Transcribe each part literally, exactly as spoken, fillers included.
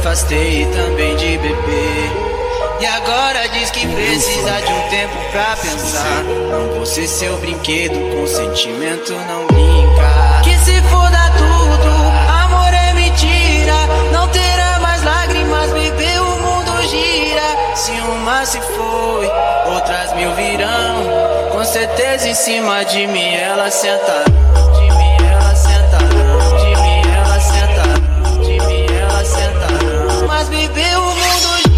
afastei e também de beber. E agora diz que precisa de um tempo pra pensar. Não vou ser seu brinquedo, com sentimento não brinca. Que se foda tudo, amor é mentira. Não terá mais lágrimas, bebê, o mundo gira. Se uma se foi, outras mil virão. Com certeza em cima de mim ela senta. De mim ela senta. De mim ela senta. De mim ela senta. Mas bebê, o mundo gira.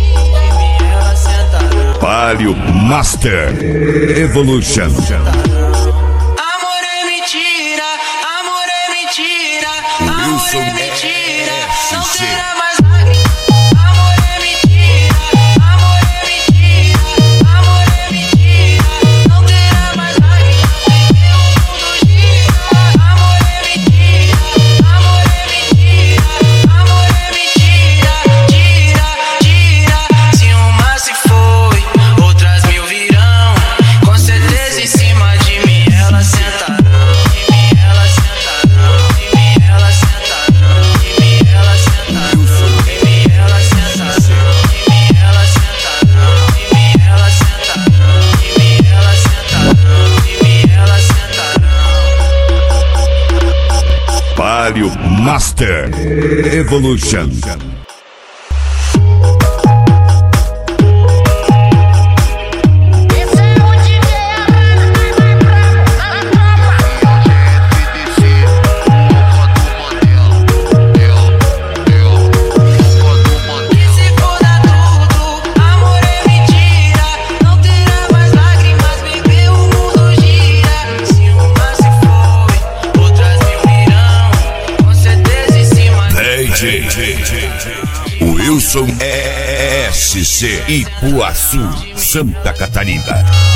Palio Master Evolution. Amor é mentira, amor é mentira, amor é mentira. Não terá mais lágrimas. Amor é mentira, amor é mentira, amor é mentira. Não terá mais lágrimas. O mundo gira. Amor é mentira, amor é mentira, amor é mentira. Tira, tira. Se uma se foi, outras mil virão. Com certeza em cima de mim ela senta. De mim ela senta. De mim ela senta. De mim ela senta. De mim ela senta. De mim ela senta. De mim ela senta. De mim ela senta. De mim ela senta. Palio Master Evolution. Wilson S C Ipuaçu, Santa Catarina.